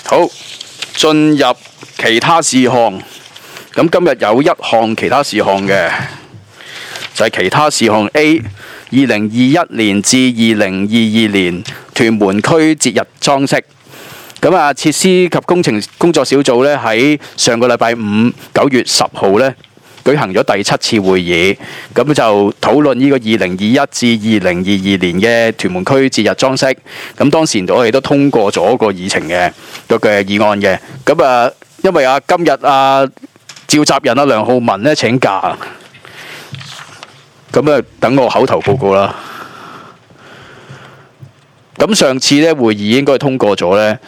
好，進入其他事項。咁今日有一項其他事項嘅，就係其他事項 A， 2021年至2022年屯門區節日裝飾。咁啊，設施及工程工作小組咧喺上個禮拜五9月10號咧舉行咗第7次會議，咁就討論呢個2021至2022年嘅屯門區節日裝飾。咁當時我哋都通過咗個議程嘅議案嘅。咁啊，因為今日召集人梁浩文咧請假，咁啊等我口頭報告啦。咁上次咧會議應該通過咗咧。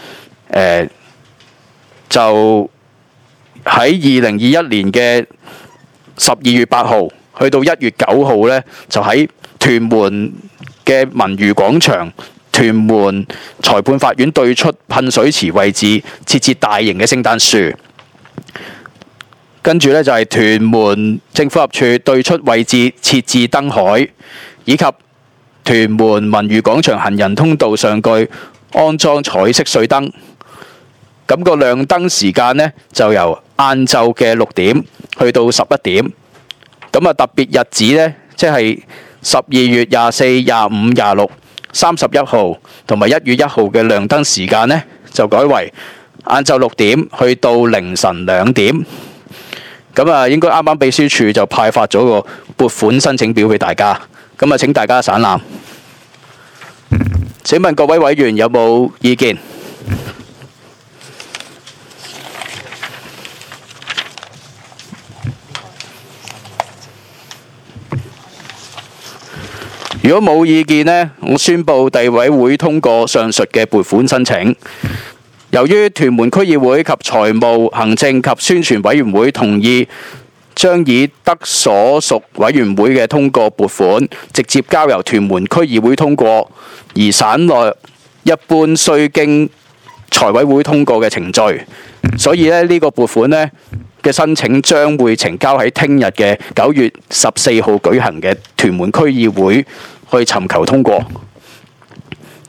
就喺2021年嘅12月8號去到1月9號咧，就喺屯門嘅文娛廣場、屯門裁判法院對出噴水池位置設置大型嘅聖誕樹，跟住咧就係屯門政府合署對出位置設置燈海，以及屯門文娛廣場行人通道上蓋安裝彩色水燈。咁個亮燈時間呢，就由晏晝嘅6點去到11點。咁啊特別日子呢，即係12月24、25、26、31號同埋1月1號嘅亮燈時間呢，就改為晏晝6點去到凌晨2點。咁啊，應該啱啱秘書處就派發咗個撥款申請表俾大家。咁啊，請大家省覽。請問各位委員有冇意見？如果冇意見呢，我宣布地委會通過上述嘅撥款申請。由於屯門區議會及財務、行政及宣傳委員會同意將以得所屬委員會嘅通過撥款直接交由屯門區議會通過，而省內一般須經財委會通過嘅程序，所以呢個撥款呢嘅申請將會呈交喺聽日嘅9月14號舉行嘅屯門區議會去尋求通過。